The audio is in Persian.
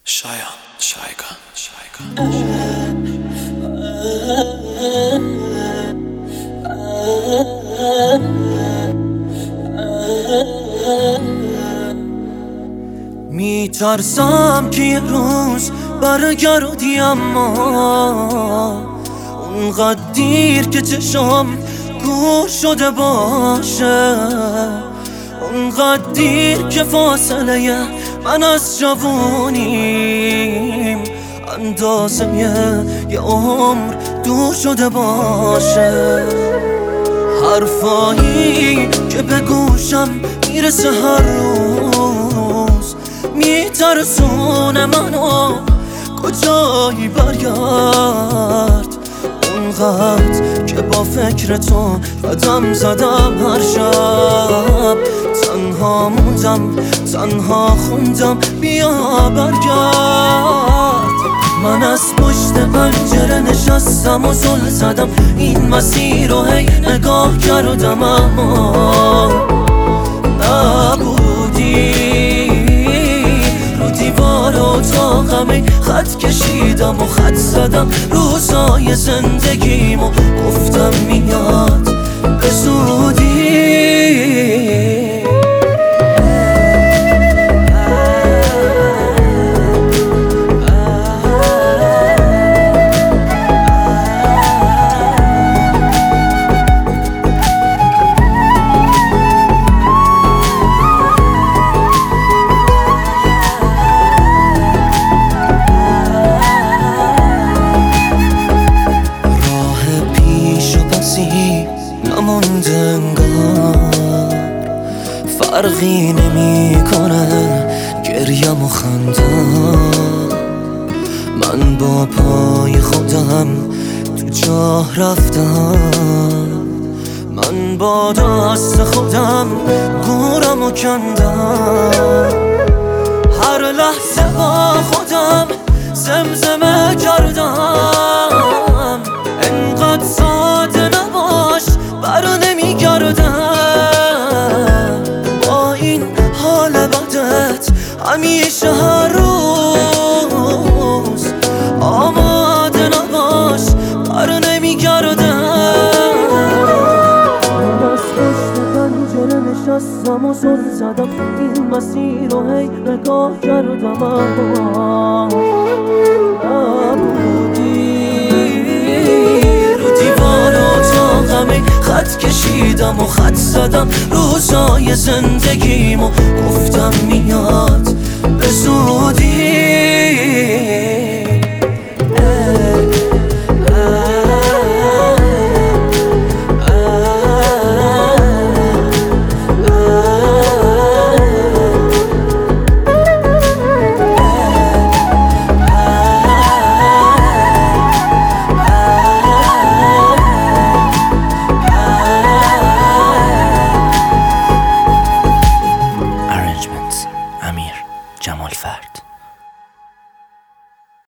Shaikan. میترسم که یه روز برگردی، اما اونقدر دیر که چشم گوش شده باشه، اونقدر دیر که فاصله من از جوونیم اندازه یه عمر دور شده باشه. حرفایی که به گوشم میرسه هر روز میترسونه منو کجایی برگرد، اونقدر که با فکر تو قدم زدم هر شب، تنها موندم تنها خوندم بیا برگرد. من از پشت پنجره نشستم و زل زدم این مسیر رو هی نگاه کردم، اما نبودی. رو دیوار اتاقم خط کشیدم و خط زدم روزای زندگیمو، گفتم میاد به زودی. نمونده انگار فرقی نمی کنه گریم و خندم، من با پای خودم تو جاه رفتم، من با دست خودم گورم و کندم، هر لحظه با خودم زمزمه کردم انقدر ساده نباش بر نمیگردم، با این حال بدت همیشه هر روز آماده نباش بر نمیگردم. از پشت پنجره نشستم و زل زدم این مسیر رو هی نگاه کردم، اما خط کشیدم و خط زدم روزای زندگیمو، گفتم میاد به زودی.